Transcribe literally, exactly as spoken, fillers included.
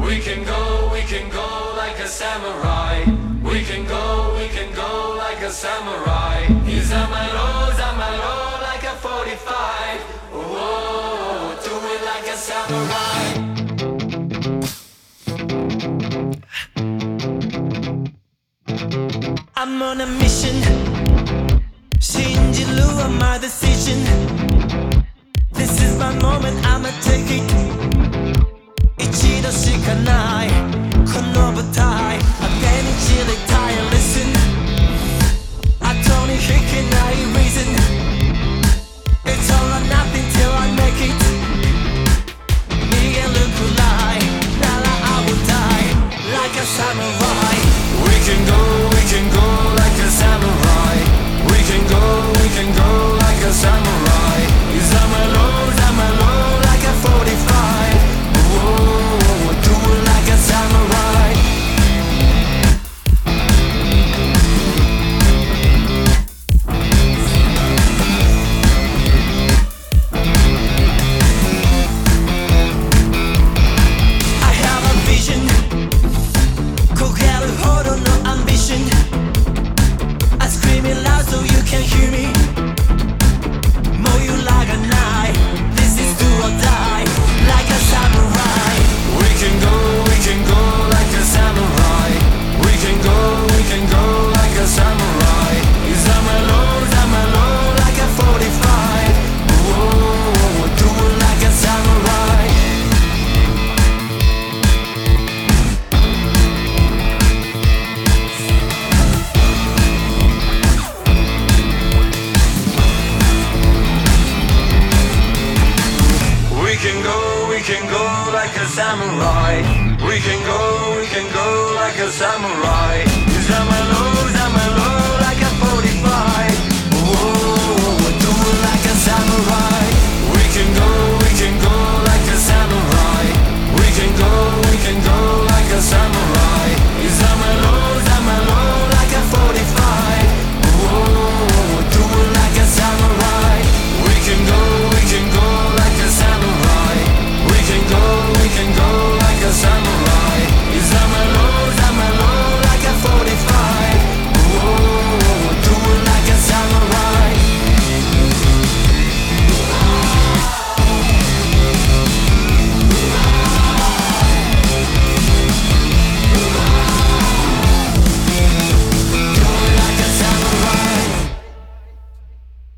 We can go, we can go like a samurai. We can go, we can go like a samurai. Izamaro, Zamaro like a forty-five. Whoa, do it like a samurai. I'm on a mission. 신지루 on my decision. This is my moment, I'ma take it. 이치도 시간나이 건너부타이 I'm getting chilly tired, listen. I don't need kicking 나의 reason. It's all or nothing till I make it. 네게 look like 날아 I will die like a samurai. We can go, we can go like a samurai. We can go, we can go like a samurai. Zamalo, Zamalo like a forty-five. Whoa, do it like a samurai. I have a vision. 고개를 hold on, no ambition. I scream it loud so you can hear me. Mow you like a knife. This is do or die, like a samurai. We can go, we can go like a samurai. We can go, we can go like a samurai. Zamalo, Zamalo like a forty-five. Whoa, do it like a samurai. We can go, we can go like a samurai. We can go, we can go like a samurai. Zamalo, Zamalo